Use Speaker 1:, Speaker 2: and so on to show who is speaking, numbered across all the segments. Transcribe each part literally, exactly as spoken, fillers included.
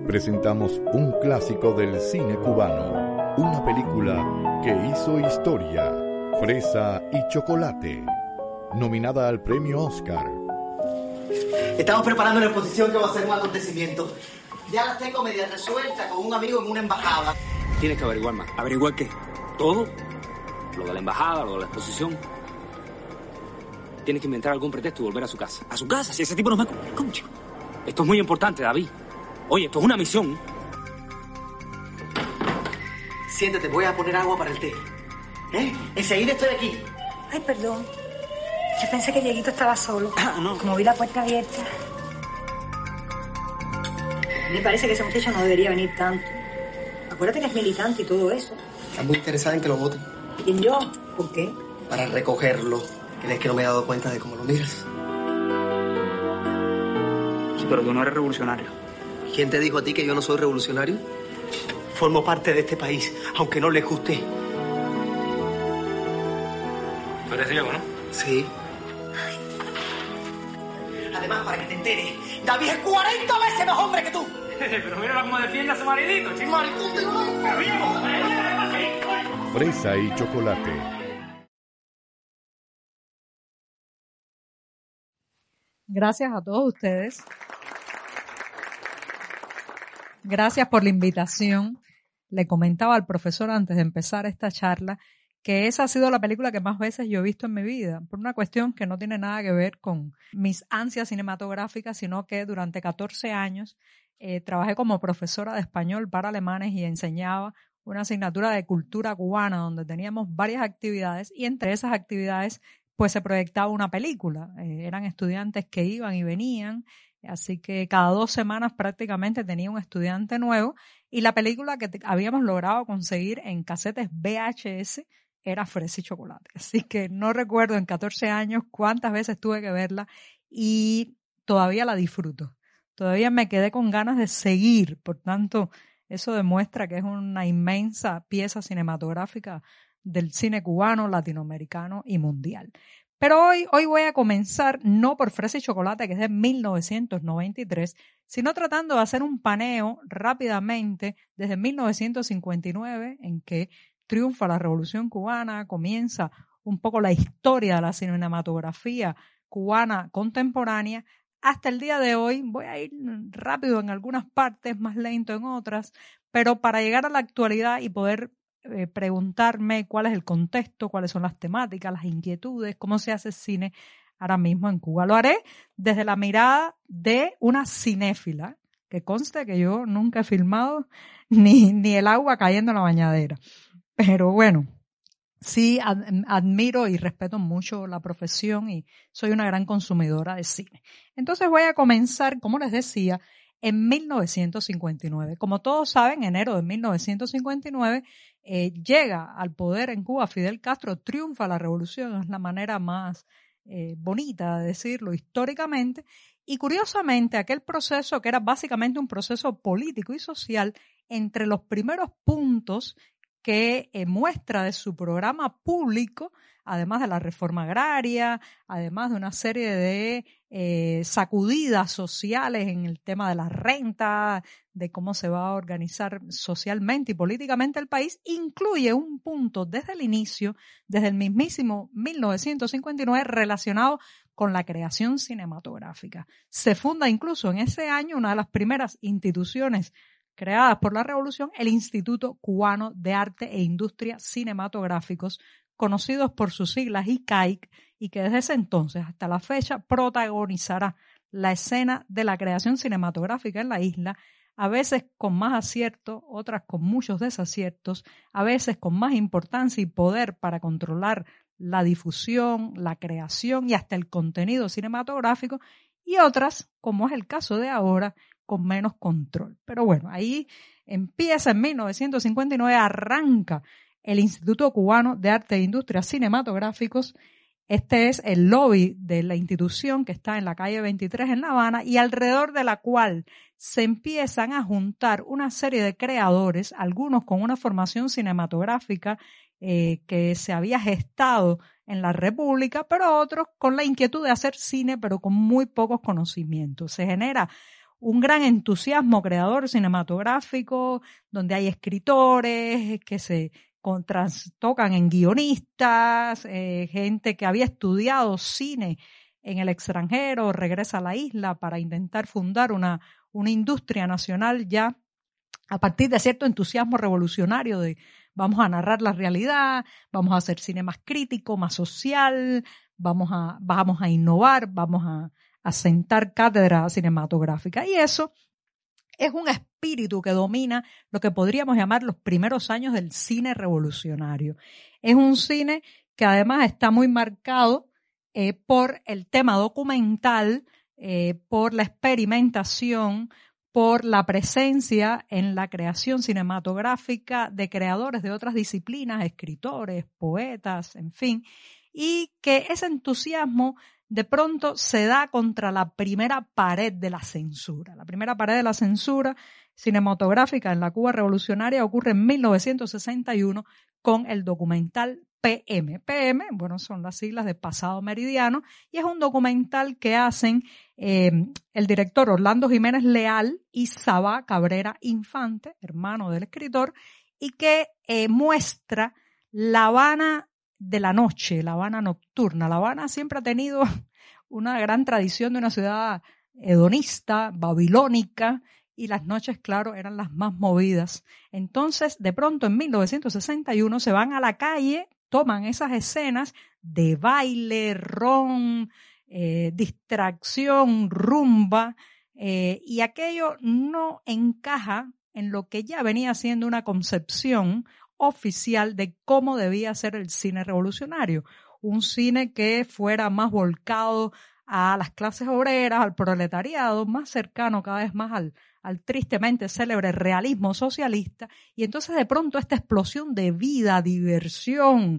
Speaker 1: presentamos un clásico del cine cubano, una película que hizo historia, Fresa y Chocolate, nominada al premio Oscar.
Speaker 2: Estamos preparando una exposición que va a ser un acontecimiento. Ya las tengo media resueltas con un amigo en una embajada.
Speaker 3: Tienes que averiguar más. ¿Averiguar qué? ¿Todo? Lo de la embajada, lo de la exposición. Tienes que inventar algún pretexto y volver a su casa.
Speaker 4: ¿A su casa? Si ese tipo no me... ¿Cómo, chico?
Speaker 3: Esto es muy importante, David. Oye, esto es una misión.
Speaker 2: Siéntate, voy a poner agua para el té. ¿Eh? Enseguida estoy aquí.
Speaker 5: Ay, perdón. Yo pensé que Dieguito estaba solo.
Speaker 4: Ah, no.
Speaker 5: Como vi la puerta abierta. Me parece que ese muchacho no debería venir tanto. Acuérdate que es militante y todo eso.
Speaker 2: Está muy interesada en que lo voten.
Speaker 5: ¿Quién, yo? ¿Por qué?
Speaker 2: Para recogerlo. ¿Crees que no me he dado cuenta de cómo lo miras?
Speaker 4: Sí, pero tú no eres revolucionario.
Speaker 2: ¿Quién te dijo a ti que yo no soy revolucionario? Formo parte de este país, aunque no les guste.
Speaker 3: Tú eres Diego, ¿no?
Speaker 2: Sí. Además, para que te enteres, David es cuarenta veces más hombre que tú.
Speaker 3: Pero mira cómo defiende a su maridito, chico.
Speaker 2: Maricón de nuevo.
Speaker 1: Fresa y Chocolate.
Speaker 6: Gracias a todos ustedes. Gracias por la invitación. Le comentaba al profesor antes de empezar esta charla que esa ha sido la película que más veces yo he visto en mi vida, por una cuestión que no tiene nada que ver con mis ansias cinematográficas, sino que durante catorce años eh, trabajé como profesora de español para alemanes y enseñaba una asignatura de cultura cubana donde teníamos varias actividades y entre esas actividades pues se proyectaba una película. Eh, eran estudiantes que iban y venían, así que cada dos semanas prácticamente tenía un estudiante nuevo y la película que te, habíamos logrado conseguir en casetes V H S era Fresa y Chocolate. Así que no recuerdo en catorce años cuántas veces tuve que verla y todavía la disfruto. Todavía me quedé con ganas de seguir, por tanto, eso demuestra que es una inmensa pieza cinematográfica del cine cubano, latinoamericano y mundial. Pero hoy, hoy voy a comenzar no por Fresa y Chocolate, que es de mil novecientos noventa y tres, sino tratando de hacer un paneo rápidamente desde mil novecientos cincuenta y nueve, en que triunfa la Revolución Cubana, comienza un poco la historia de la cinematografía cubana contemporánea, hasta el día de hoy. Voy a ir rápido en algunas partes, más lento en otras, pero para llegar a la actualidad y poder eh, preguntarme cuál es el contexto, cuáles son las temáticas, las inquietudes, cómo se hace cine ahora mismo en Cuba. Lo haré desde la mirada de una cinéfila, que conste que yo nunca he filmado ni, ni el agua cayendo en la bañadera. Pero bueno, sí admiro y respeto mucho la profesión y soy una gran consumidora de cine. Entonces voy a comenzar, como les decía, en mil novecientos cincuenta y nueve. Como todos saben, en enero de mil novecientos cincuenta y nueve eh, llega al poder en Cuba Fidel Castro, triunfa la revolución, es la manera más eh, bonita de decirlo históricamente. Y curiosamente, aquel proceso que era básicamente un proceso político y social, entre los primeros puntos que eh, muestra de su programa público, además de la reforma agraria, además de una serie de eh, sacudidas sociales en el tema de la renta, de cómo se va a organizar socialmente y políticamente el país, incluye un punto desde el inicio, desde el mismísimo mil novecientos cincuenta y nueve, relacionado con la creación cinematográfica. Se funda incluso en ese año una de las primeras instituciones creadas por la Revolución, el Instituto Cubano de Arte e Industria Cinematográficos, conocidos por sus siglas I C A I C, y que desde ese entonces hasta la fecha protagonizará la escena de la creación cinematográfica en la isla, a veces con más acierto, otras con muchos desaciertos, a veces con más importancia y poder para controlar la difusión, la creación y hasta el contenido cinematográfico, y otras, como es el caso de ahora, con menos control. Pero bueno, ahí empieza en mil novecientos cincuenta y nueve, arranca el Instituto Cubano de Arte e Industrias Cinematográficos. Este es el lobby de la institución que está en la calle veintitrés en La Habana y alrededor de la cual se empiezan a juntar una serie de creadores, algunos con una formación cinematográfica eh, que se había gestado en la República, pero otros con la inquietud de hacer cine, pero con muy pocos conocimientos. Se genera un gran entusiasmo creador cinematográfico, donde hay escritores que se trastocan en guionistas, eh, gente que había estudiado cine en el extranjero, regresa a la isla para intentar fundar una, una industria nacional ya a partir de cierto entusiasmo revolucionario de vamos a narrar la realidad, vamos a hacer cine más crítico, más social, vamos a, vamos a innovar, vamos a, a sentar cátedra cinematográfica. Y eso es un espíritu que domina lo que podríamos llamar los primeros años del cine revolucionario. Es un cine que además está muy marcado eh, por el tema documental, eh, por la experimentación, por la presencia en la creación cinematográfica de creadores de otras disciplinas, escritores, poetas, en fin, y que ese entusiasmo de pronto se da contra la primera pared de la censura. La primera pared de la censura cinematográfica en la Cuba revolucionaria ocurre en mil novecientos sesenta y uno con el documental P M. P M, bueno, son las siglas de Pasado Meridiano, y es un documental que hacen eh, el director Orlando Jiménez Leal y Sabá Cabrera Infante, hermano del escritor, y que eh, muestra La Habana de la noche, La Habana nocturna. La Habana siempre ha tenido una gran tradición de una ciudad hedonista, babilónica, y las noches, claro, eran las más movidas. Entonces, de pronto, en mil novecientos sesenta y uno se van a la calle, toman esas escenas de baile, ron, eh, distracción, rumba, eh, y aquello no encaja en lo que ya venía siendo una concepción oficial de cómo debía ser el cine revolucionario. Un cine que fuera más volcado a las clases obreras, al proletariado, más cercano cada vez más al, al tristemente célebre realismo socialista. Y entonces de pronto esta explosión de vida, diversión,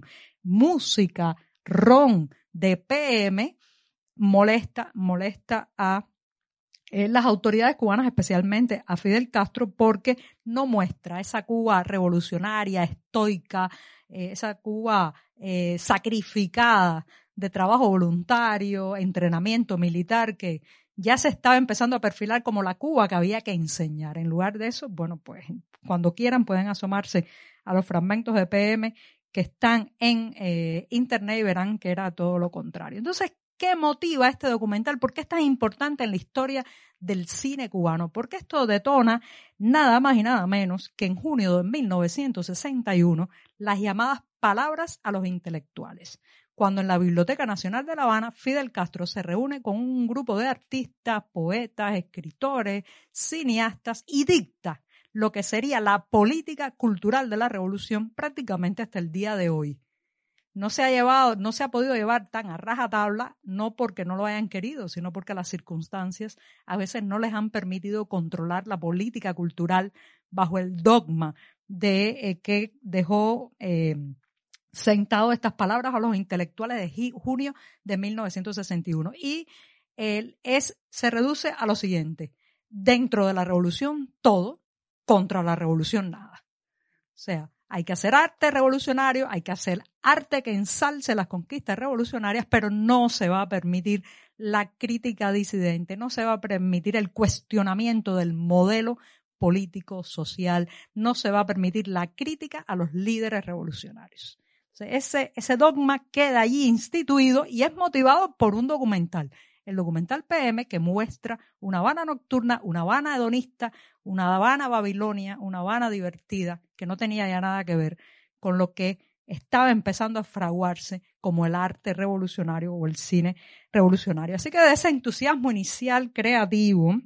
Speaker 6: música, ron, de P M, molesta, molesta a Eh, las autoridades cubanas, especialmente a Fidel Castro, porque no muestra esa Cuba revolucionaria, estoica, eh, esa Cuba eh, sacrificada de trabajo voluntario, entrenamiento militar, que ya se estaba empezando a perfilar como la Cuba que había que enseñar. En lugar de eso, bueno, pues cuando quieran pueden asomarse a los fragmentos de P M que están en eh, internet y verán que era todo lo contrario. Entonces, ¿qué motiva este documental? ¿Por qué es tan importante en la historia del cine cubano? Porque esto detona nada más y nada menos que en junio de mil novecientos sesenta y uno las llamadas palabras a los intelectuales. Cuando en la Biblioteca Nacional de La Habana, Fidel Castro se reúne con un grupo de artistas, poetas, escritores, cineastas y dicta lo que sería la política cultural de la revolución prácticamente hasta el día de hoy. No se ha llevado, no se ha podido llevar tan a rajatabla, no porque no lo hayan querido, sino porque las circunstancias a veces no les han permitido controlar la política cultural bajo el dogma de eh, que dejó eh, sentado estas palabras a los intelectuales de junio de mil novecientos sesenta y uno. Y eh, es, se reduce a lo siguiente: dentro de la revolución todo, contra la revolución nada. O sea, hay que hacer arte revolucionario, hay que hacer arte que ensalce las conquistas revolucionarias, pero no se va a permitir la crítica disidente, no se va a permitir el cuestionamiento del modelo político, social, no se va a permitir la crítica a los líderes revolucionarios. O sea, ese, ese dogma queda allí instituido y es motivado por un documental. El documental P M, que muestra una Habana nocturna, una Habana hedonista, una Habana babilonia, una Habana divertida, que no tenía ya nada que ver con lo que estaba empezando a fraguarse como el arte revolucionario o el cine revolucionario. Así que de ese entusiasmo inicial creativo,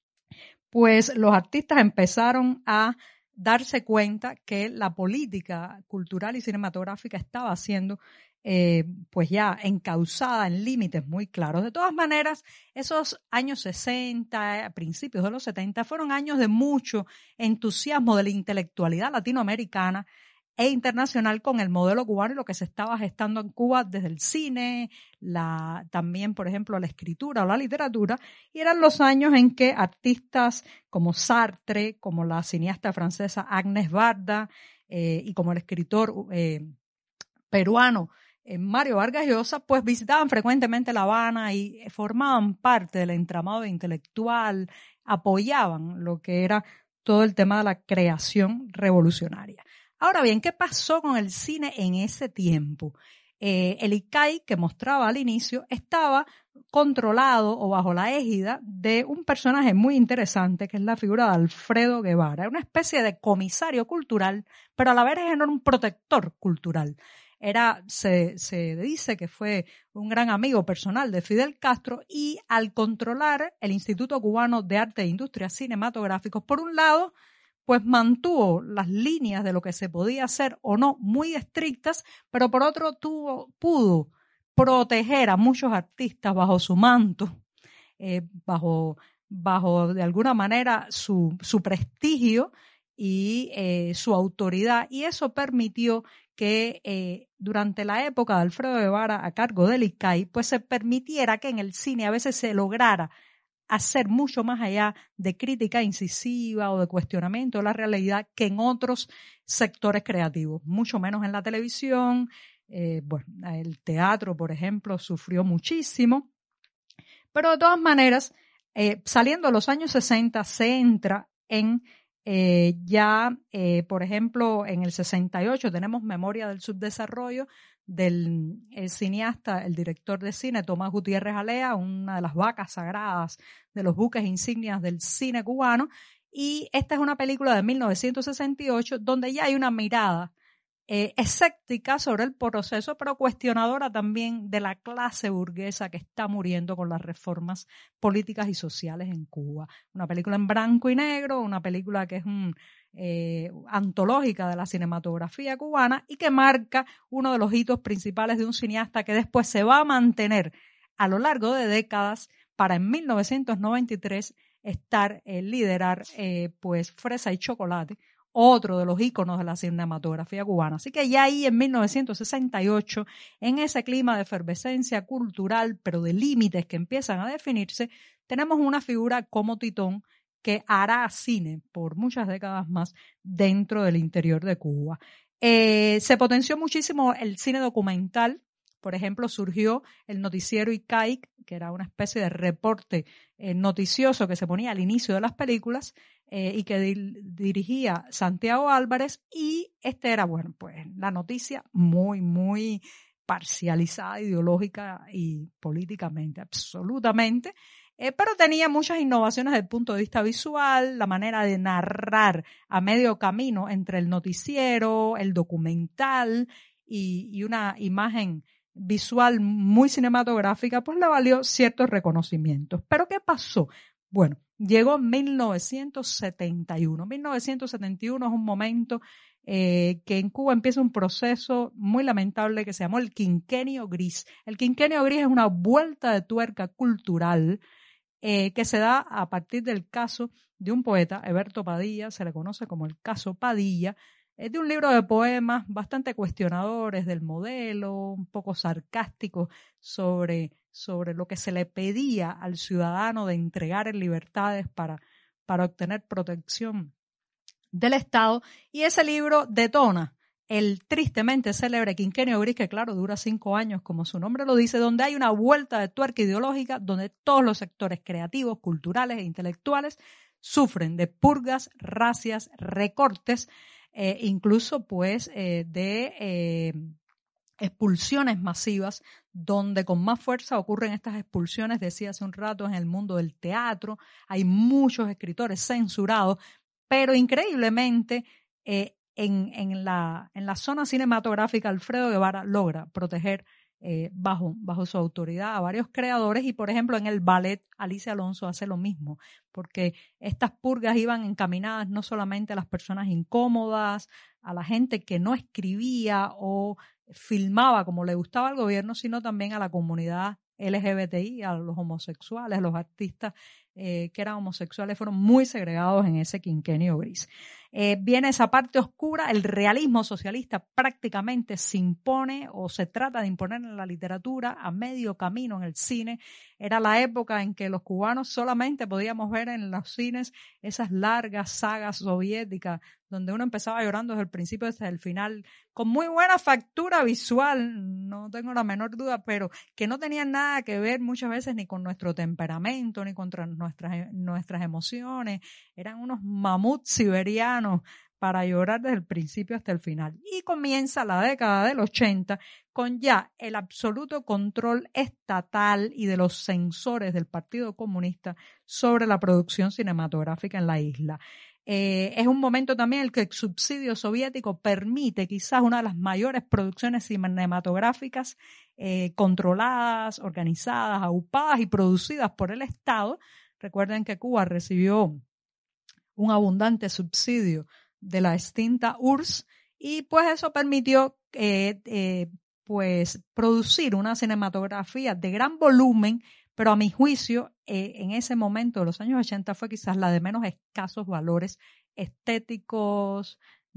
Speaker 6: pues los artistas empezaron a darse cuenta que la política cultural y cinematográfica estaba siendo Eh, pues ya encauzada en límites muy claros. De todas maneras, esos años sesenta, a principios de los setenta, fueron años de mucho entusiasmo de la intelectualidad latinoamericana e internacional con el modelo cubano y lo que se estaba gestando en Cuba desde el cine, la, también, por ejemplo, la escritura o la literatura, y eran los años en que artistas como Sartre, como la cineasta francesa Agnès Varda eh, y como el escritor eh, peruano Mario Vargas Llosa, pues visitaban frecuentemente La Habana y formaban parte del entramado intelectual, apoyaban lo que era todo el tema de la creación revolucionaria. Ahora bien, ¿qué pasó con el cine en ese tiempo? Eh, el I C A I que mostraba al inicio estaba controlado o bajo la égida de un personaje muy interesante que es la figura de Alfredo Guevara, una especie de comisario cultural, pero a la vez era un protector cultural. Era, se, se dice que fue un gran amigo personal de Fidel Castro y al controlar el Instituto Cubano de Arte e Industrias Cinematográficos, por un lado, pues mantuvo las líneas de lo que se podía hacer o no muy estrictas, pero por otro tuvo, pudo proteger a muchos artistas bajo su manto, eh, bajo, bajo de alguna manera su, su prestigio y eh, su autoridad, y eso permitió que eh, durante la época de Alfredo Guevara a cargo del I C A I, pues se permitiera que en el cine a veces se lograra hacer mucho más allá de crítica incisiva o de cuestionamiento de la realidad que en otros sectores creativos, mucho menos en la televisión. Eh, bueno, el teatro, por ejemplo, sufrió muchísimo, pero de todas maneras, eh, saliendo de los años sesenta, se entra en eh, ya, eh, por ejemplo, en el sesenta y ocho tenemos Memoria del Subdesarrollo, del el cineasta, el director de cine Tomás Gutiérrez Alea, una de las vacas sagradas de los buques insignias del cine cubano, y esta es una película de mil novecientos sesenta y ocho donde ya hay una mirada eh, escéptica sobre el proceso, pero cuestionadora también de la clase burguesa que está muriendo con las reformas políticas y sociales en Cuba. Una película en blanco y negro, una película que es un Eh, antológica de la cinematografía cubana y que marca uno de los hitos principales de un cineasta que después se va a mantener a lo largo de décadas para en mil novecientos noventa y tres estar, eh, liderar eh, pues Fresa y Chocolate, otro de los íconos de la cinematografía cubana. Así que ya ahí en mil novecientos sesenta y ocho, en ese clima de efervescencia cultural, pero de límites que empiezan a definirse, tenemos una figura como Titón que hará cine por muchas décadas más dentro del interior de Cuba. Eh, se potenció muchísimo el cine documental. Por ejemplo, surgió el noticiero I C A I, que era una especie de reporte eh, noticioso que se ponía al inicio de las películas eh, y que di- dirigía Santiago Álvarez, y este era, bueno, pues la noticia muy, muy parcializada ideológica y políticamente, absolutamente. Eh, pero tenía muchas innovaciones desde el punto de vista visual, la manera de narrar a medio camino entre el noticiero, el documental y, y una imagen visual muy cinematográfica, pues le valió ciertos reconocimientos. ¿Pero qué pasó? Bueno, llegó en mil novecientos setenta y uno. mil novecientos setenta y uno es un momento eh, que en Cuba empieza un proceso muy lamentable que se llamó el Quinquenio Gris. El Quinquenio Gris es una vuelta de tuerca cultural Eh, que se da a partir del caso de un poeta, Heberto Padilla, se le conoce como el caso Padilla, es de un libro de poemas bastante cuestionadores del modelo, un poco sarcásticos sobre, sobre lo que se le pedía al ciudadano de entregar en libertades para, para obtener protección del Estado, y ese libro detona el tristemente célebre Quinquenio Gris, que claro, dura cinco años, como su nombre lo dice, donde hay una vuelta de tuerca ideológica, donde todos los sectores creativos, culturales e intelectuales sufren de purgas, racias, recortes, eh, incluso pues eh, de eh, expulsiones masivas, donde con más fuerza ocurren estas expulsiones, decía hace un rato, en el mundo del teatro. Hay muchos escritores censurados, pero increíblemente eh, En, en, la, en la zona cinematográfica, Alfredo Guevara logra proteger eh, bajo, bajo su autoridad a varios creadores, y por ejemplo en el ballet Alicia Alonso hace lo mismo, porque estas purgas iban encaminadas no solamente a las personas incómodas, a la gente que no escribía o filmaba como le gustaba al gobierno, sino también a la comunidad L G B T I, a los homosexuales, los artistas eh, que eran homosexuales fueron muy segregados en ese Quinquenio Gris. Eh, viene esa parte oscura, el realismo socialista prácticamente se impone o se trata de imponer en la literatura a medio camino en el cine. Era la época en que los cubanos solamente podíamos ver en los cines esas largas sagas soviéticas donde uno empezaba llorando desde el principio hasta el final, con muy buena factura visual, no tengo la menor duda, pero que no tenían nada que ver muchas veces ni con nuestro temperamento, ni contra nuestras, nuestras emociones. Eran unos mamuts siberianos para llorar desde el principio hasta el final. Y comienza la década del ochenta con ya el absoluto control estatal y de los censores del Partido Comunista sobre la producción cinematográfica en la isla. Eh, es un momento también en el que el subsidio soviético permite quizás una de las mayores producciones cinematográficas eh, controladas, organizadas, aupadas y producidas por el Estado. Recuerden que Cuba recibió un abundante subsidio de la extinta U R S S y pues eso permitió eh, eh, pues producir una cinematografía de gran volumen, pero a mi juicio, eh, en ese momento de los años ochenta fue quizás la de menos escasos valores estéticos,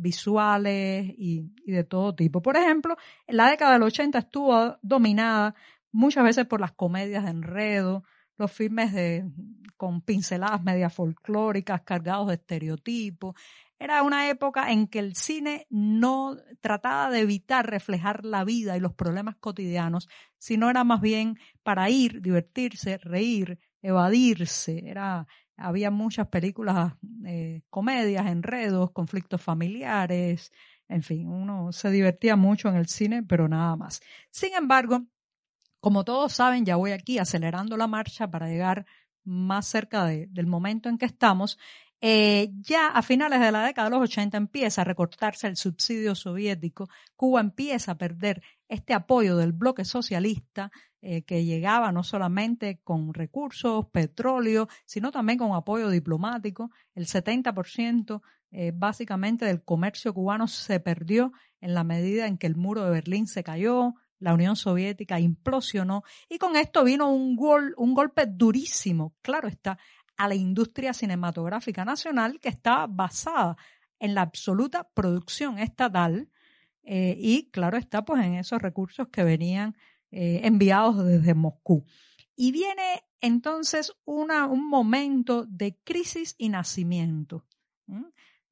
Speaker 6: visuales y, y de todo tipo. Por ejemplo, en la década del ochenta estuvo dominada muchas veces por las comedias de enredo, los filmes de, con pinceladas media folclóricas, cargados de estereotipos. Era una época en que el cine no trataba de evitar reflejar la vida y los problemas cotidianos, sino era más bien para ir, divertirse, reír, evadirse. Era, había muchas películas, eh, comedias, enredos, conflictos familiares, en fin, uno se divertía mucho en el cine, pero nada más. Sin embargo, como todos saben, ya voy aquí acelerando la marcha para llegar más cerca de, del momento en que estamos. Eh, ya a finales de la década de los ochenta empieza a recortarse el subsidio soviético. Cuba empieza a perder este apoyo del bloque socialista eh, que llegaba no solamente con recursos, petróleo, sino también con apoyo diplomático. El setenta por ciento eh, básicamente del comercio cubano se perdió en la medida en que el muro de Berlín se cayó, la Unión Soviética implosionó y con esto vino un, gol, un golpe durísimo, claro está, a la industria cinematográfica nacional que estaba basada en la absoluta producción estatal eh, y claro está pues en esos recursos que venían eh, enviados desde Moscú. Y viene entonces una, un momento de crisis y nacimiento, ¿sí?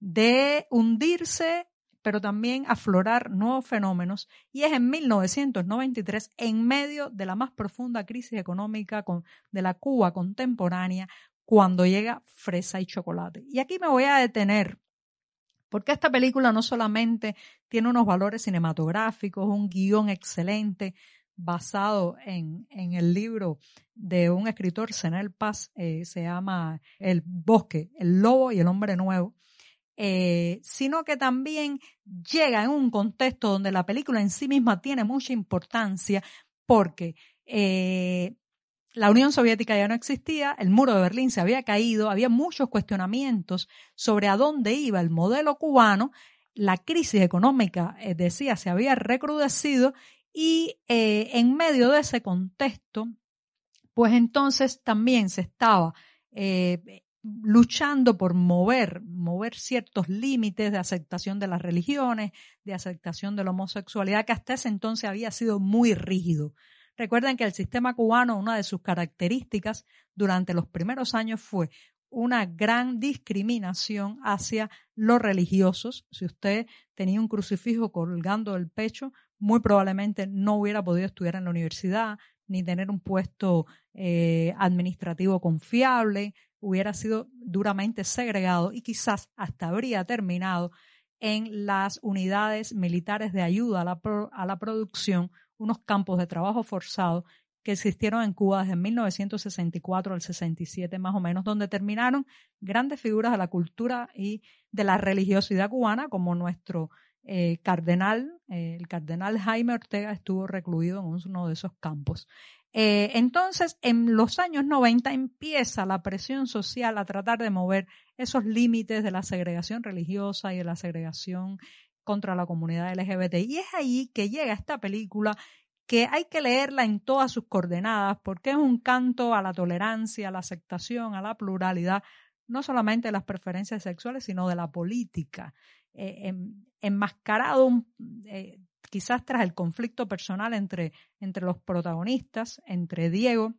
Speaker 6: De hundirse pero también aflorar nuevos fenómenos, y es en mil novecientos noventa y tres, en medio de la más profunda crisis económica con, de la Cuba contemporánea, cuando llega Fresa y Chocolate. Y aquí me voy a detener, porque esta película no solamente tiene unos valores cinematográficos, un guión excelente, basado en, en el libro de un escritor, Zenel Paz, eh, se llama El Bosque, el Lobo y el Hombre Nuevo, Eh, sino que también llega en un contexto donde la película en sí misma tiene mucha importancia porque eh, la Unión Soviética ya no existía, el muro de Berlín se había caído, había muchos cuestionamientos sobre a dónde iba el modelo cubano, la crisis económica, eh, decía, se había recrudecido y eh, en medio de ese contexto, pues entonces también se estaba eh, luchando por mover, mover ciertos límites de aceptación de las religiones, de aceptación de la homosexualidad, que hasta ese entonces había sido muy rígido. Recuerden que el sistema cubano, una de sus características durante los primeros años fue una gran discriminación hacia los religiosos. Si usted tenía un crucifijo colgando del pecho, muy probablemente no hubiera podido estudiar en la universidad, ni tener un puesto eh, administrativo confiable, hubiera sido duramente segregado y quizás hasta habría terminado en las unidades militares de ayuda a la, pro, a la producción, unos campos de trabajo forzado que existieron en Cuba desde mil novecientos sesenta y cuatro al sesenta y siete más o menos, donde terminaron grandes figuras de la cultura y de la religiosidad cubana, como nuestro eh, cardenal, eh, el cardenal Jaime Ortega estuvo recluido en uno de esos campos. Eh, entonces, en los años noventa empieza la presión social a tratar de mover esos límites de la segregación religiosa y de la segregación contra la comunidad L G B T. Y es ahí que llega esta película que hay que leerla en todas sus coordenadas porque es un canto a la tolerancia, a la aceptación, a la pluralidad, no solamente de las preferencias sexuales, sino de la política, eh, en, enmascarado eh, quizás tras el conflicto personal entre, entre los protagonistas, entre Diego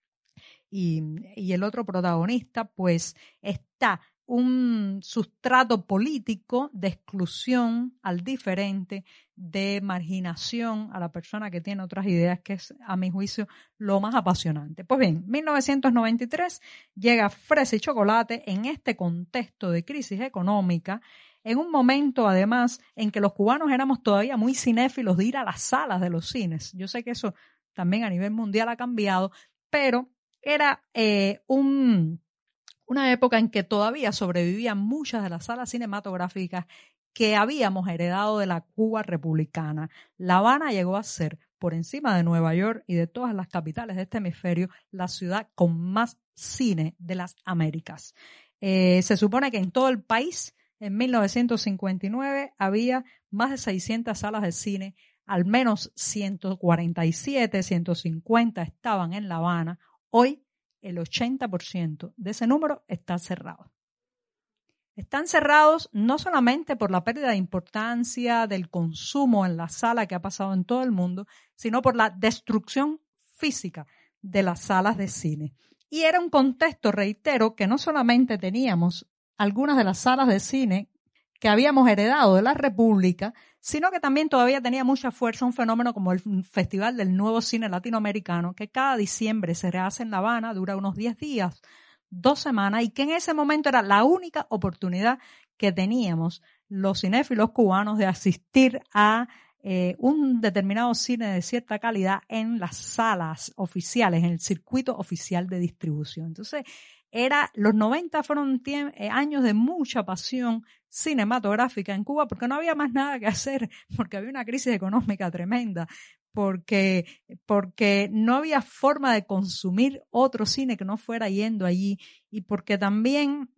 Speaker 6: y, y el otro protagonista, pues está un sustrato político de exclusión al diferente, de marginación a la persona que tiene otras ideas, que es, a mi juicio, lo más apasionante. Pues bien, mil novecientos noventa y tres llega Fresa y Chocolate en este contexto de crisis económica, en un momento, además, en que los cubanos éramos todavía muy cinéfilos de ir a las salas de los cines. Yo sé que eso también a nivel mundial ha cambiado, pero era eh, un... una época en que todavía sobrevivían muchas de las salas cinematográficas que habíamos heredado de la Cuba republicana. La Habana llegó a ser, por encima de Nueva York y de todas las capitales de este hemisferio, la ciudad con más cine de las Américas. Eh, se supone que en todo el país, en mil novecientos cincuenta y nueve, había más de seiscientas salas de cine, al menos ciento cuarenta y siete, ciento cincuenta estaban en La Habana. Hoy, el ochenta por ciento de ese número está cerrado. Están cerrados no solamente por la pérdida de importancia del consumo en la sala que ha pasado en todo el mundo, sino por la destrucción física de las salas de cine. Y era un contexto, reitero, que no solamente teníamos algunas de las salas de cine que habíamos heredado de la República, sino que también todavía tenía mucha fuerza un fenómeno como el Festival del Nuevo Cine Latinoamericano, que cada diciembre se rehace en La Habana, dura unos diez días, dos semanas, y que en ese momento era la única oportunidad que teníamos los cinéfilos cubanos de asistir a eh, un determinado cine de cierta calidad en las salas oficiales, en el circuito oficial de distribución. Entonces, era, los noventa fueron tie- eh, años de mucha pasión cinematográfica en Cuba, porque no había más nada que hacer, porque había una crisis económica tremenda, porque, porque no había forma de consumir otro cine que no fuera yendo allí, y porque también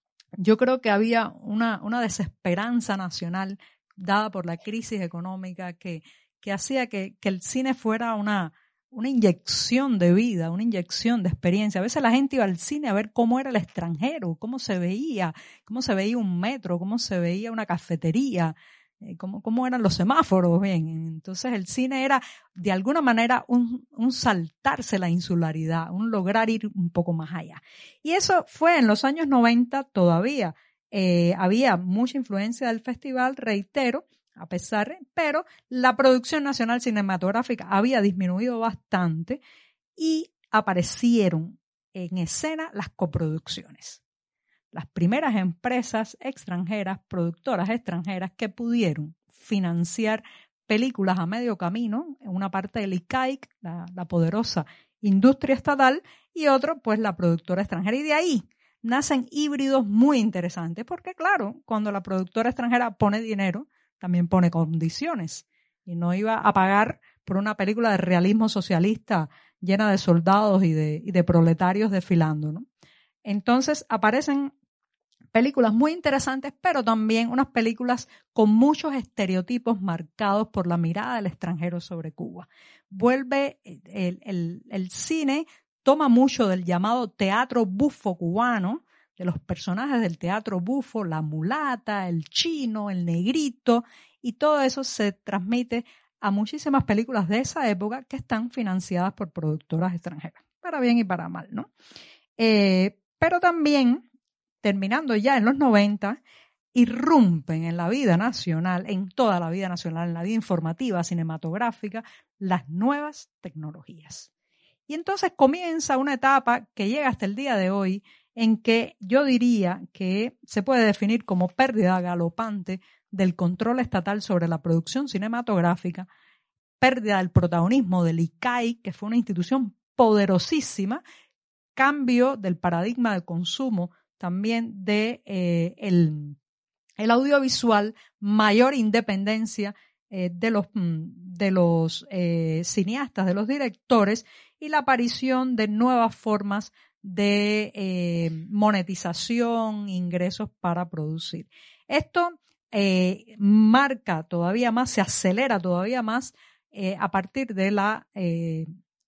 Speaker 6: yo creo que había una, una desesperanza nacional dada por la crisis económica que, que hacía que, que el cine fuera una una inyección de vida, una inyección de experiencia. A veces la gente iba al cine a ver cómo era el extranjero, cómo se veía, cómo se veía un metro, cómo se veía una cafetería, eh, cómo, cómo eran los semáforos. Bien, entonces el cine era de alguna manera un, un saltarse la insularidad, un lograr ir un poco más allá. Y eso fue en los años noventa todavía. Eh, había mucha influencia del festival, reitero, a pesar, pero la producción nacional cinematográfica había disminuido bastante y aparecieron en escena las coproducciones. Las primeras empresas extranjeras, productoras extranjeras que pudieron financiar películas a medio camino, en una parte del I C A I C, la, la poderosa industria estatal, y otro, pues la productora extranjera. Y de ahí nacen híbridos muy interesantes, porque claro, cuando la productora extranjera pone dinero, también pone condiciones, y no iba a pagar por una película de realismo socialista llena de soldados y de, y de proletarios desfilando, ¿no? Entonces aparecen películas muy interesantes, pero también unas películas con muchos estereotipos marcados por la mirada del extranjero sobre Cuba. Vuelve el, el, el cine, toma mucho del llamado teatro bufo cubano, de los personajes del teatro bufo, la mulata, el chino, el negrito, y todo eso se transmite a muchísimas películas de esa época que están financiadas por productoras extranjeras, para bien y para mal, ¿no? Eh, pero también, terminando ya en los noventa, irrumpen en la vida nacional, en toda la vida nacional, en la vida informativa, cinematográfica, las nuevas tecnologías. Y entonces comienza una etapa que llega hasta el día de hoy, en que yo diría que se puede definir como pérdida galopante del control estatal sobre la producción cinematográfica, pérdida del protagonismo del I C A I, que fue una institución poderosísima, cambio del paradigma de consumo también de eh, el, el audiovisual, mayor independencia eh, de los, de los eh, cineastas, de los directores, y la aparición de nuevas formas de eh, monetización, ingresos para producir. Esto eh, marca todavía más, se acelera todavía más eh, a partir de la eh,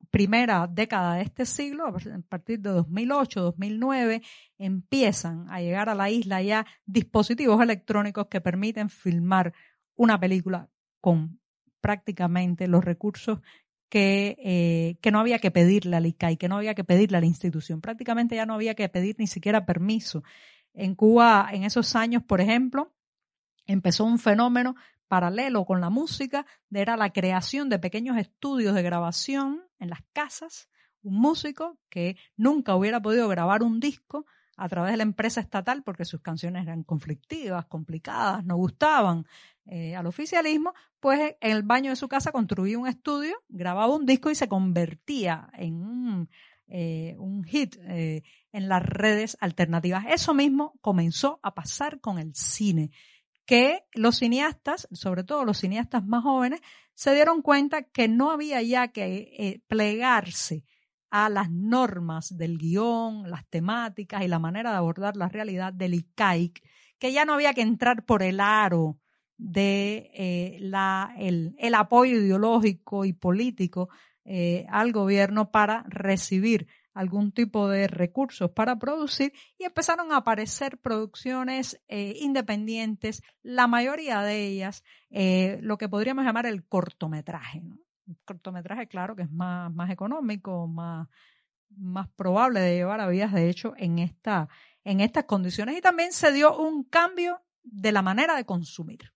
Speaker 6: primera década de este siglo, a partir de dos mil ocho, dos mil nueve, empiezan a llegar a la isla ya dispositivos electrónicos que permiten filmar una película con prácticamente los recursos que, eh, que no había que pedirle al I C A I, que no había que pedirle a la institución. Prácticamente ya no había que pedir ni siquiera permiso. En Cuba, en esos años, por ejemplo, empezó un fenómeno paralelo con la música, de era la creación de pequeños estudios de grabación en las casas. Un músico que nunca hubiera podido grabar un disco a través de la empresa estatal porque sus canciones eran conflictivas, complicadas, no gustaban eh, al oficialismo, pues en el baño de su casa construía un estudio, grababa un disco y se convertía en un, eh, un hit eh, en las redes alternativas. Eso mismo comenzó a pasar con el cine, que los cineastas, sobre todo los cineastas más jóvenes, se dieron cuenta que no había ya que eh, plegarse a las normas del guión, las temáticas y la manera de abordar la realidad del I C A I C, que ya no había que entrar por el aro de eh, la, el, el apoyo ideológico y político eh, al gobierno para recibir algún tipo de recursos para producir, y empezaron a aparecer producciones eh, independientes, la mayoría de ellas eh, lo que podríamos llamar el cortometraje, ¿no? El cortometraje, claro, que es más, más económico, más, más probable de llevar a vidas, de hecho, en, esta, en estas condiciones. Y también se dio un cambio de la manera de consumir.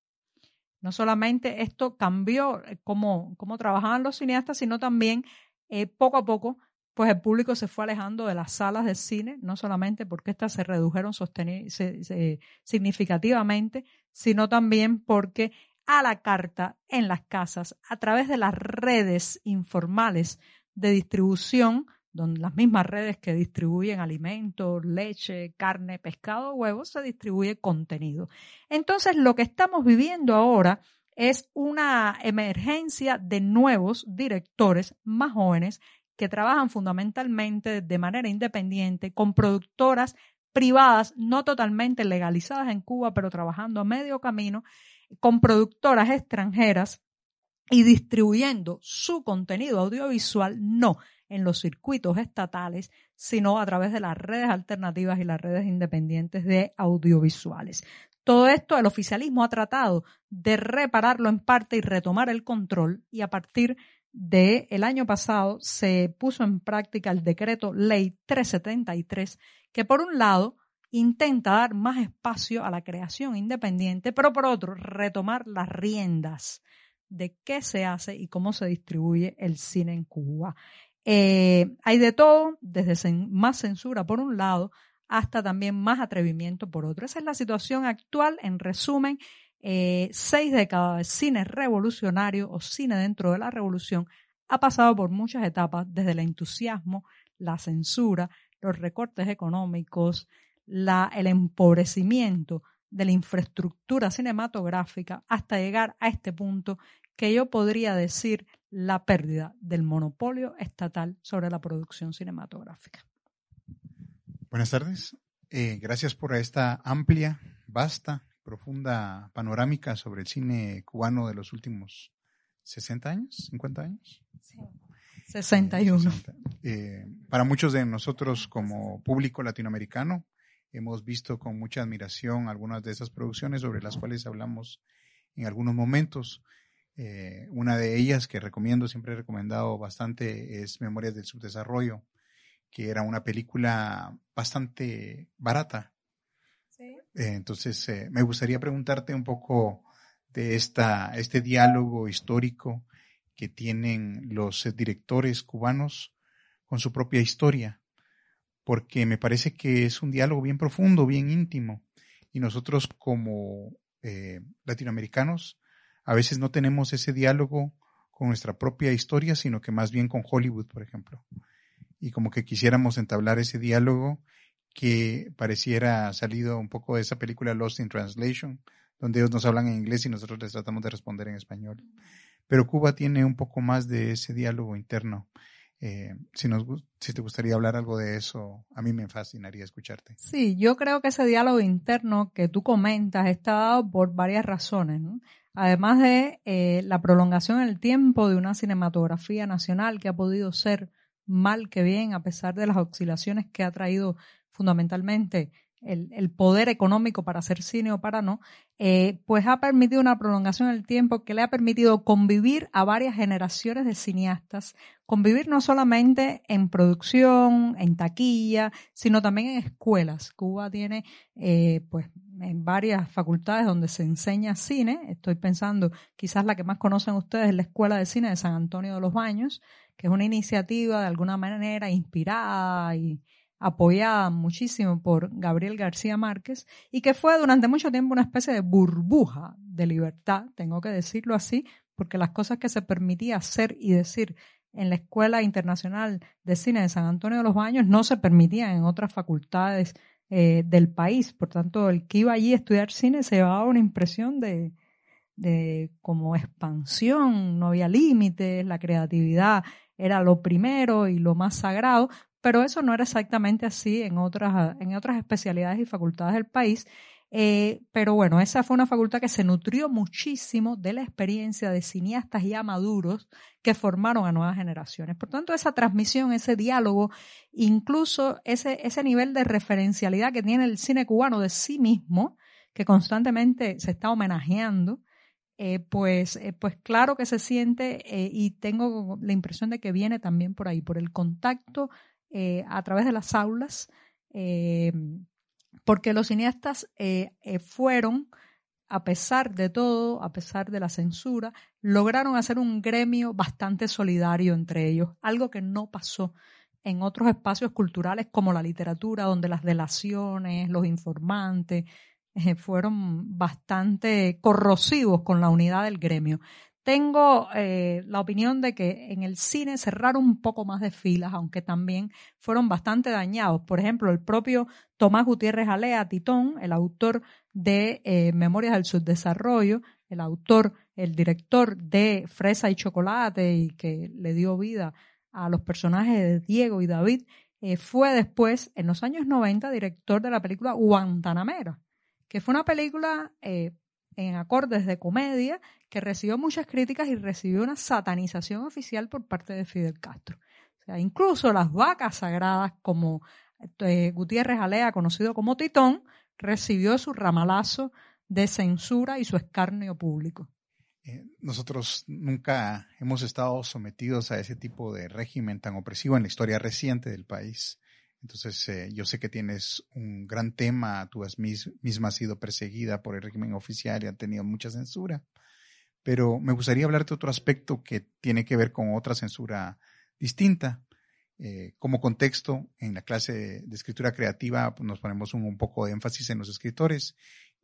Speaker 6: No solamente esto cambió cómo, cómo trabajaban los cineastas, sino también eh, poco a poco pues el público se fue alejando de las salas de cine, no solamente porque éstas se redujeron sosteni- se, se, significativamente, sino también porque a la carta en las casas, a través de las redes informales de distribución, donde las mismas redes que distribuyen alimentos, leche, carne, pescado, huevos, se distribuye contenido. Entonces, lo que estamos viviendo ahora es una emergencia de nuevos directores más jóvenes que trabajan fundamentalmente de manera independiente con productoras privadas, no totalmente legalizadas en Cuba, pero trabajando a medio camino, con productoras extranjeras y distribuyendo su contenido audiovisual no en los circuitos estatales, sino a través de las redes alternativas y las redes independientes de audiovisuales. Todo esto el oficialismo ha tratado de repararlo en parte y retomar el control, y a partir del año pasado se puso en práctica el decreto ley trescientos setenta y tres, que por un lado intenta dar más espacio a la creación independiente, pero por otro retomar las riendas de qué se hace y cómo se distribuye el cine en Cuba. Eh, hay de todo, desde cen- más censura por un lado hasta también más atrevimiento por otro. Esa es la situación actual. En resumen, eh, seis décadas de cine revolucionario o cine dentro de la revolución ha pasado por muchas etapas, desde el entusiasmo, la censura, los recortes económicos, la, el empobrecimiento de la infraestructura cinematográfica, hasta llegar a este punto que yo podría decir la pérdida del monopolio estatal sobre la producción cinematográfica.
Speaker 7: Buenas tardes. Eh, gracias por esta amplia, vasta, profunda panorámica sobre el cine cubano de los últimos sesenta años, cincuenta años.
Speaker 6: Sí. sesenta y uno.
Speaker 7: sesenta. Eh, para muchos de nosotros como público latinoamericano, hemos visto con mucha admiración algunas de esas producciones sobre las cuales hablamos en algunos momentos. Eh, una de ellas que recomiendo, siempre he recomendado bastante, es Memorias del Subdesarrollo, que era una película bastante barata. Sí. Eh, entonces, eh, me gustaría preguntarte un poco de esta, este diálogo histórico que tienen los eh, directores cubanos con su propia historia, porque me parece que es un diálogo bien profundo, bien íntimo, y nosotros como eh, latinoamericanos a veces no tenemos ese diálogo con nuestra propia historia, sino que más bien con Hollywood, por ejemplo. Y como que quisiéramos entablar ese diálogo que pareciera salido un poco de esa película Lost in Translation, donde ellos nos hablan en inglés y nosotros les tratamos de responder en español. Pero Cuba tiene un poco más de ese diálogo interno. Eh, si, nos, si te gustaría hablar algo de eso, a mí me fascinaría escucharte.
Speaker 6: Sí, yo creo que ese diálogo interno que tú comentas está dado por varias razones, ¿no? además de eh, la prolongación en el tiempo de una cinematografía nacional que ha podido ser mal que bien, a pesar de las oscilaciones que ha traído fundamentalmente el, el poder económico para hacer cine o para no, eh, pues ha permitido una prolongación en el tiempo que le ha permitido convivir a varias generaciones de cineastas, convivir no solamente en producción, en taquilla, sino también en escuelas. Cuba tiene eh, pues en varias facultades donde se enseña cine. Estoy pensando, quizás la que más conocen ustedes es la Escuela de Cine de San Antonio de los Baños, que es una iniciativa de alguna manera inspirada y apoyada muchísimo por Gabriel García Márquez y que fue durante mucho tiempo una especie de burbuja de libertad, tengo que decirlo así, porque las cosas que se permitía hacer y decir en la Escuela Internacional de Cine de San Antonio de los Baños no se permitían en otras facultades eh, del país. Por tanto, el que iba allí a estudiar cine se llevaba una impresión de, de como expansión, no había límites, la creatividad era lo primero y lo más sagrado, pero eso no era exactamente así en otras, en otras especialidades y facultades del país. Eh, pero bueno, esa fue una facultad que se nutrió muchísimo de la experiencia de cineastas ya maduros que formaron a nuevas generaciones. Por tanto, esa transmisión, ese diálogo, incluso ese, ese nivel de referencialidad que tiene el cine cubano de sí mismo, que constantemente se está homenajeando, eh, pues, eh, pues claro que se siente eh, y tengo la impresión de que viene también por ahí, por el contacto eh, a través de las aulas, eh, porque los cineastas eh, eh, fueron, a pesar de todo, a pesar de la censura, lograron hacer un gremio bastante solidario entre ellos, algo que no pasó en otros espacios culturales como la literatura, donde las delaciones, los informantes eh, fueron bastante corrosivos con la unidad del gremio. Tengo eh, la opinión de que en el cine cerraron un poco más de filas, aunque también fueron bastante dañados. Por ejemplo, el propio Tomás Gutiérrez Alea, Titón, el autor de eh, Memorias del Subdesarrollo, el autor, el director de Fresa y Chocolate y que le dio vida a los personajes de Diego y David, eh, fue después, en los años noventa, director de la película Guantanamera, que fue una película eh, en acordes de comedia que recibió muchas críticas y recibió una satanización oficial por parte de Fidel Castro. O sea, incluso las vacas sagradas como eh, Gutiérrez Alea, conocido como Titón, recibió su ramalazo de censura y su escarnio público.
Speaker 7: Eh, nosotros nunca hemos estado sometidos a ese tipo de régimen tan opresivo en la historia reciente del país. Entonces, eh, yo sé que tienes un gran tema, tú has mis, misma has sido perseguida por el régimen oficial y has tenido mucha censura, pero me gustaría hablarte de otro aspecto que tiene que ver con otra censura distinta. Eh, como contexto, en la clase de, de escritura creativa pues, nos ponemos un, un poco de énfasis en los escritores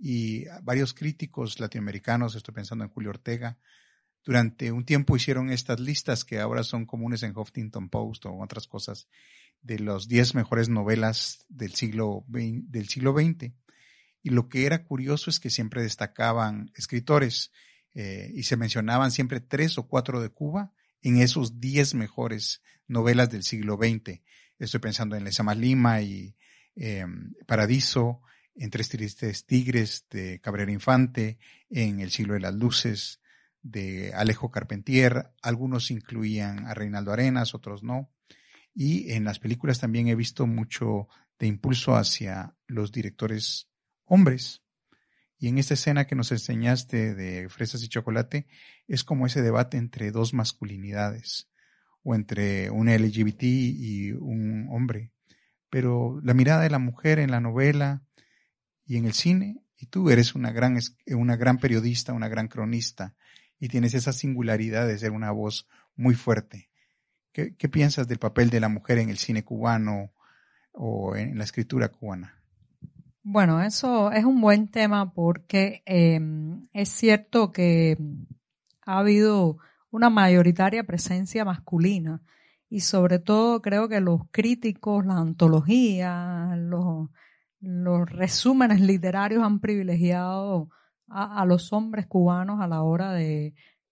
Speaker 7: y varios críticos latinoamericanos, estoy pensando en Julio Ortega, durante un tiempo hicieron estas listas que ahora son comunes en Huffington Post o otras cosas, de los diez mejores novelas del siglo veinte, del siglo veinte. Y lo que era curioso es que siempre destacaban escritores eh, y se mencionaban siempre tres o cuatro de Cuba en esos diez mejores novelas del siglo veinte. Estoy pensando en Lezama Lima y eh, Paradiso, en Tres Tristes Tigres de Cabrera Infante, en El siglo de las luces de Alejo Carpentier. Algunos incluían a Reinaldo Arenas, otros no. Y en las películas también he visto mucho de impulso hacia los directores hombres. Y en esta escena que nos enseñaste de Fresas y Chocolate, es como ese debate entre dos masculinidades, o entre un L G B T y un hombre. Pero la mirada de la mujer en la novela y en el cine, y tú eres una gran, una gran periodista, una gran cronista, y tienes esa singularidad de ser una voz muy fuerte. ¿Qué, qué piensas del papel de la mujer en el cine cubano o en la escritura cubana?
Speaker 6: Bueno, eso es un buen tema porque eh, es cierto que ha habido una mayoritaria presencia masculina y sobre todo creo que los críticos, las antologías, los, los resúmenes literarios han privilegiado a, a los hombres cubanos a la hora de,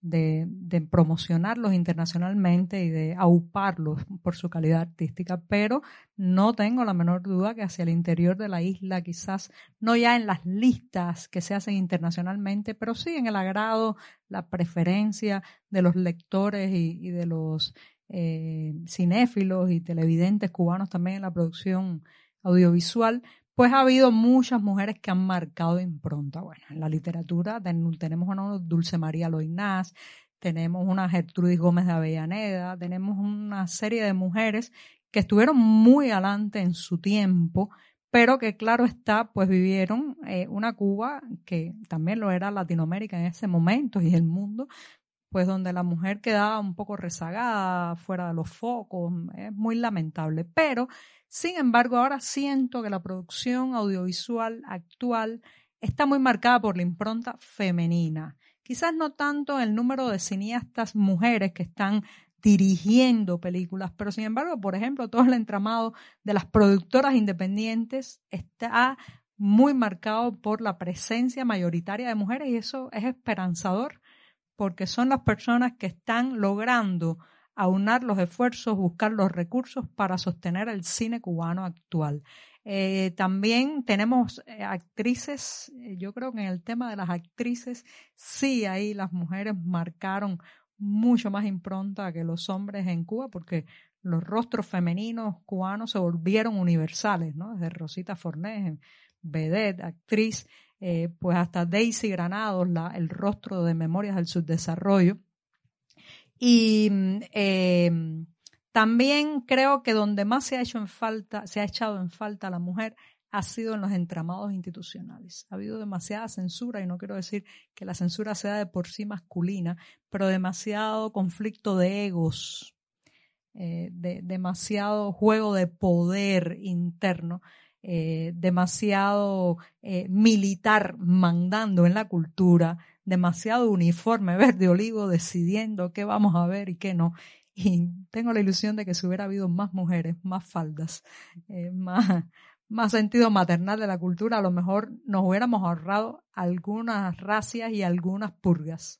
Speaker 6: de, de promocionarlos internacionalmente y de auparlos por su calidad artística, pero no tengo la menor duda que hacia el interior de la isla, quizás no ya en las listas que se hacen internacionalmente, pero sí en el agrado, la preferencia de los lectores y, y de los eh, cinéfilos y televidentes cubanos también en la producción audiovisual, pues ha habido muchas mujeres que han marcado impronta. Bueno, en la literatura ten, tenemos una Dulce María Loynaz, tenemos una Gertrudis Gómez de Avellaneda, tenemos una serie de mujeres que estuvieron muy adelante en su tiempo, pero que claro está, pues vivieron eh, una Cuba que también lo era Latinoamérica en ese momento y el mundo, pues donde la mujer quedaba un poco rezagada, fuera de los focos, es muy lamentable. Pero, sin embargo, ahora siento que la producción audiovisual actual está muy marcada por la impronta femenina. Quizás no tanto el número de cineastas mujeres que están dirigiendo películas, pero sin embargo, por ejemplo, todo el entramado de las productoras independientes está muy marcado por la presencia mayoritaria de mujeres y eso es esperanzador, porque son las personas que están logrando aunar los esfuerzos, buscar los recursos para sostener el cine cubano actual. Eh, también tenemos eh, actrices, eh, yo creo que en el tema de las actrices, sí, ahí las mujeres marcaron mucho más impronta que los hombres en Cuba, porque los rostros femeninos cubanos se volvieron universales, ¿no? Desde Rosita Fornés, vedette, actriz, eh, pues hasta Daisy Granados, la, el rostro de Memorias del Subdesarrollo. Y eh, también creo que donde más se ha hecho en falta, se ha echado en falta a la mujer ha sido en los entramados institucionales. Ha habido demasiada censura, y no quiero decir que la censura sea de por sí masculina, pero demasiado conflicto de egos, eh, de, demasiado juego de poder interno, eh, demasiado eh, militar mandando en la cultura, demasiado uniforme verde olivo decidiendo qué vamos a ver y qué no. Y tengo la ilusión de que si hubiera habido más mujeres, más faldas, eh, más, más sentido maternal de la cultura, a lo mejor nos hubiéramos ahorrado algunas racias y algunas purgas.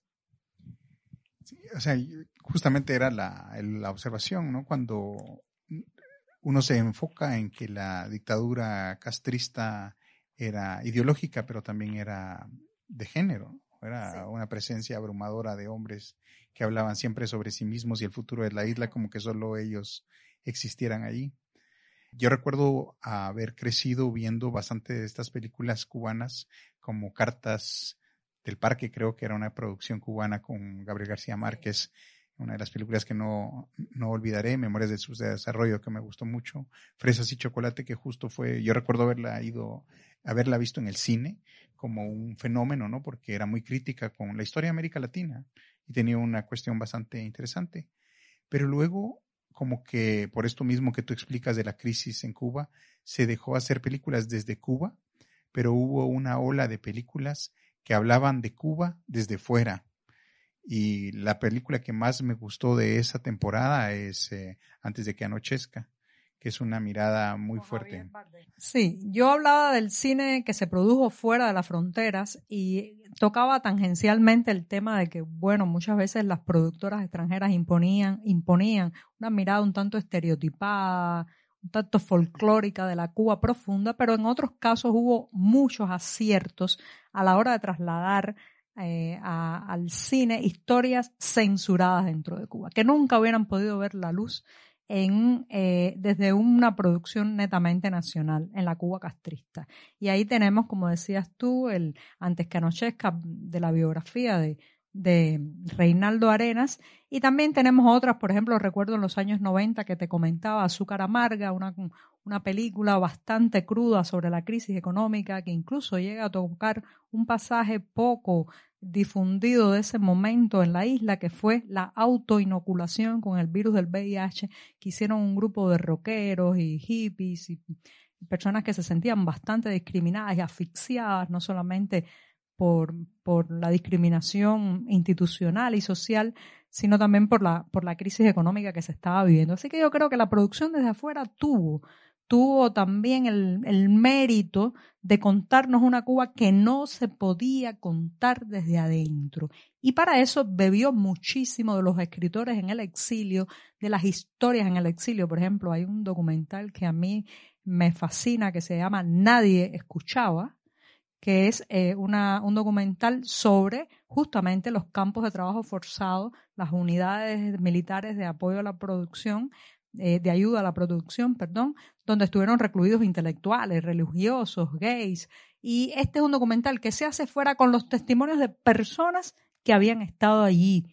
Speaker 7: Sí, o sea, justamente era la, la observación, ¿no? Cuando uno se enfoca en que la dictadura castrista era ideológica, pero también era de género. Era sí. Una presencia abrumadora de hombres que hablaban siempre sobre sí mismos y el futuro de la isla, como que solo ellos existieran allí. Yo recuerdo haber crecido viendo bastante de estas películas cubanas, como Cartas del Parque, creo que era una producción cubana con Gabriel García Márquez, una de las películas que no, no olvidaré, Memorias del Subdesarrollo, que me gustó mucho, Fresas y Chocolate, que justo fue, yo recuerdo haberla ido, haberla visto en el cine como un fenómeno, ¿no? Porque era muy crítica con la historia de América Latina y tenía una cuestión bastante interesante. Pero luego, como que por esto mismo que tú explicas de la crisis en Cuba, se dejó hacer películas desde Cuba, pero hubo una ola de películas que hablaban de Cuba desde fuera. Y la película que más me gustó de esa temporada es eh, Antes de que anochezca, que es una mirada muy fuerte.
Speaker 6: Sí, yo hablaba del cine que se produjo fuera de las fronteras y tocaba tangencialmente el tema de que, bueno, muchas veces las productoras extranjeras imponían, imponían una mirada un tanto estereotipada, un tanto folclórica de la Cuba profunda, pero en otros casos hubo muchos aciertos a la hora de trasladar Eh, a, al cine historias censuradas dentro de Cuba, que nunca hubieran podido ver la luz en eh, desde una producción netamente nacional en la Cuba castrista. Y ahí tenemos, como decías tú, el Antes que anochezca de la biografía de, de Reinaldo Arenas, y también tenemos otras, por ejemplo, recuerdo en los años noventa que te comentaba Azúcar Amarga, una, una película bastante cruda sobre la crisis económica que incluso llega a tocar un pasaje poco difundido de ese momento en la isla, que fue la autoinoculación con el virus del V I H que hicieron un grupo de rockeros y hippies y personas que se sentían bastante discriminadas y asfixiadas, no solamente por, por la discriminación institucional y social, sino también por la, por la crisis económica que se estaba viviendo. Así que yo creo que la producción desde afuera tuvo tuvo también el, el mérito de contarnos una Cuba que no se podía contar desde adentro. Y para eso bebió muchísimo de los escritores en el exilio, de las historias en el exilio. Por ejemplo, hay un documental que a mí me fascina que se llama Nadie escuchaba, que es eh, una, un documental sobre justamente los campos de trabajo forzado, las unidades militares de apoyo a la producción, eh, de ayuda a la producción, perdón, donde estuvieron recluidos intelectuales, religiosos, gays. Y este es un documental que se hace fuera con los testimonios de personas que habían estado allí.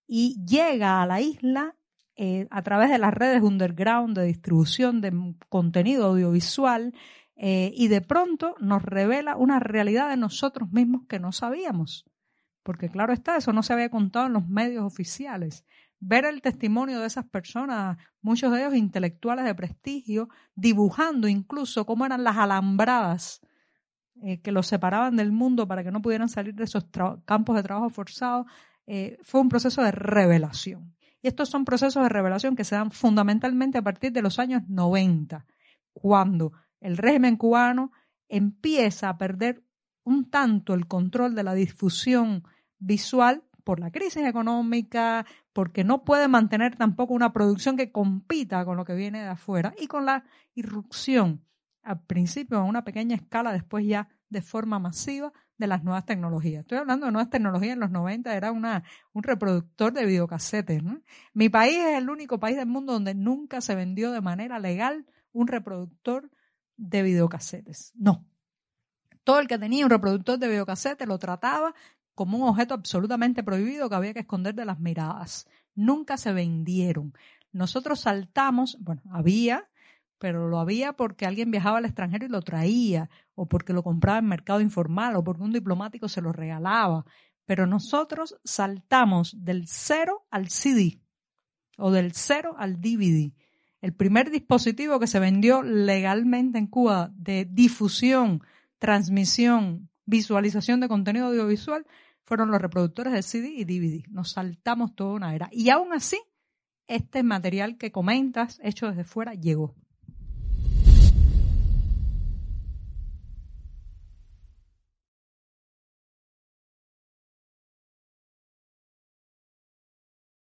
Speaker 6: Y llega a la isla eh, a través de las redes underground de distribución de contenido audiovisual, Eh, y de pronto nos revela una realidad de nosotros mismos que no sabíamos. Porque claro está, eso no se había contado en los medios oficiales. Ver el testimonio de esas personas, muchos de ellos intelectuales de prestigio, dibujando incluso cómo eran las alambradas eh, que los separaban del mundo para que no pudieran salir de esos campos de trabajo forzados, eh, fue un proceso de revelación. Y estos son procesos de revelación que se dan fundamentalmente a partir de los años noventa, cuando el régimen cubano empieza a perder un tanto el control de la difusión visual por la crisis económica, porque no puede mantener tampoco una producción que compita con lo que viene de afuera, y con la irrupción, al principio a una pequeña escala, después ya de forma masiva, de las nuevas tecnologías. Estoy hablando de nuevas tecnologías, en los noventa era una, un reproductor de videocasetes, ¿no? Mi país es el único país del mundo donde nunca se vendió de manera legal un reproductor de videocasetes. No. Todo el que tenía un reproductor de videocasetes lo trataba como un objeto absolutamente prohibido que había que esconder de las miradas. Nunca se vendieron. Nosotros saltamos, bueno, había, pero lo había porque alguien viajaba al extranjero y lo traía, o porque lo compraba en mercado informal, o porque un diplomático se lo regalaba. Pero nosotros saltamos del cero al C D, o del cero al D V D. El primer dispositivo que se vendió legalmente en Cuba de difusión, transmisión, visualización de contenido audiovisual fueron los reproductores de C D y D V D. Nos saltamos toda una era. Y aún así, este material que comentas, hecho desde fuera, llegó.